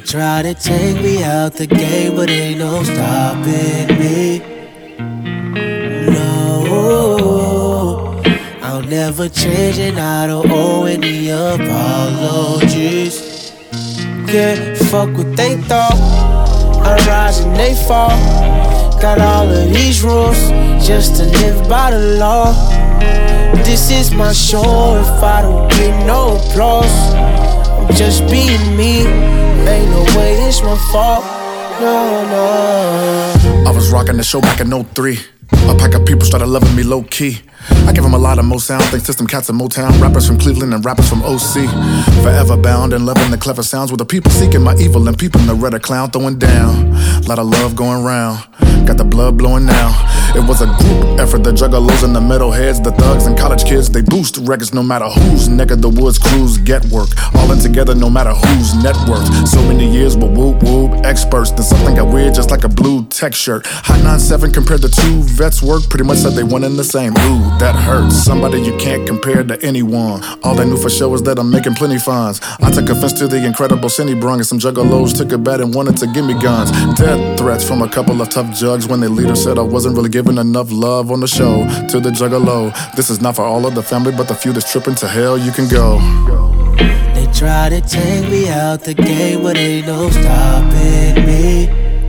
Try to take me out the game, but ain't no stopping me. No, I'll never change and I don't owe any apologies. Yeah, fuck what they thought. I rise and they fall. Got all of these rules just to live by the law. This is my show. If I don't get no applause, I'm just being me. Ain't no way it's my fault. No, no. I was rocking the show back in 03. A pack of people started loving me low-key. I give them a lot of mo sound, think system cats in Motown, rappers from Cleveland and rappers from OC. Forever bound and loving the clever sounds, with the people seeking my evil and people in the red a clown throwing down. Lot of love going round, got the blood blowing now. It was a group effort, the juggalos and the metalheads, the thugs and college kids. They boost records no matter whose neck of the woods crews get work. All in together no matter whose net worth. So many years with whoop whoop experts, then something got weird just like a blue tech shirt. Hot 9-7 compared to two vets work, pretty much said they one in the same. Ooh, that hurts. Somebody you can't compare to anyone. All they knew for sure was that I'm making plenty funds. I took offense to the incredible sin he brung, and some juggalos took it bad and wanted to give me guns. Death threats from a couple of tough jugs when their leader said I wasn't really giving enough love on the show. To the juggalo, this is not for all of the family, but the few that's tripping to hell you can go. They try to take me out the game, but ain't no stopping me.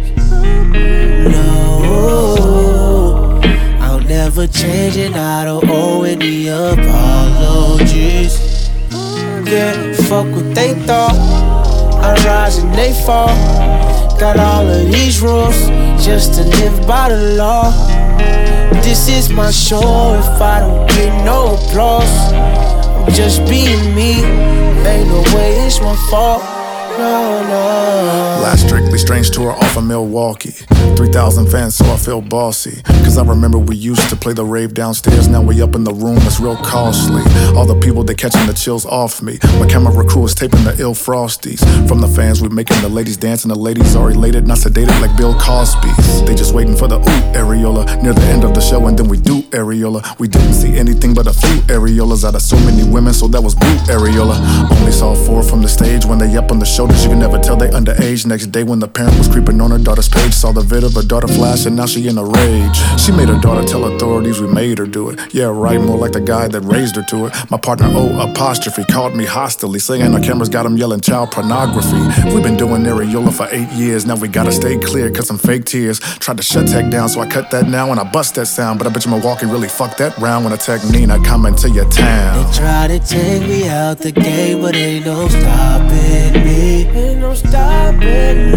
No, I'll never change and I don't owe any apologies. Yeah, fuck what they thought. I rise and they fall. Got all of these rules just to live by the law. This is my show. If I don't get no applause, I'm just being me. Ain't no way it's my fault. No, no. Last Strictly Strange tour off of Milwaukee. 3,000 fans, so I feel bossy. Cause I remember we used to play the rave downstairs. Now we up in the room, it's real costly. All the people, they catching the chills off me. My camera crew is taping the ill frosties. From the fans, we making the ladies dance, and the ladies are elated, not sedated like Bill Cosby's. They just waiting for the ooh areola near the end of the show, and then we do areola. We didn't see anything but a few areolas out of so many women, so that was blue areola. Only saw 4 from the stage when they up on the show. You can never tell they underage. Next day when the parent was creeping on her daughter's page, saw the vid of her daughter flash and now she in a rage. She made her daughter tell authorities we made her do it. Yeah, right, more like the guy that raised her to it. My partner, apostrophe, called me hostilely, saying our cameras got him yelling child pornography. We've been doing areola for 8 years, now we gotta stay clear, cause some fake tears. Tried to shut tech down, so I cut that now and I bust that sound. But I bet you Milwaukee really fucked that round when a tech Nina come into your town. They try to take me out the game, but ain't no stopping me. Ain't no stopping,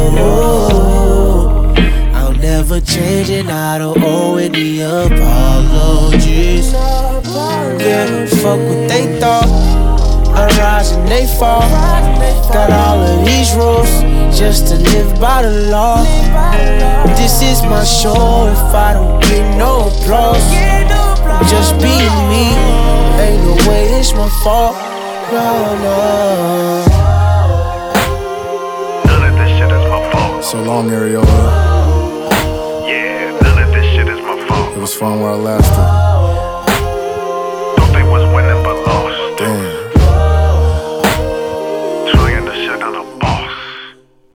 no. I'll never change and I don't owe any apologies. Yeah, fuck what they thought. I rise and they fall. Got all of these rules just to live by the law. This is my show. If I don't get no applause, I'm just being me. Ain't no way it's my fault. No, no. So long, areola. Yeah, none of this shit is my fault. It was fun while it lasted.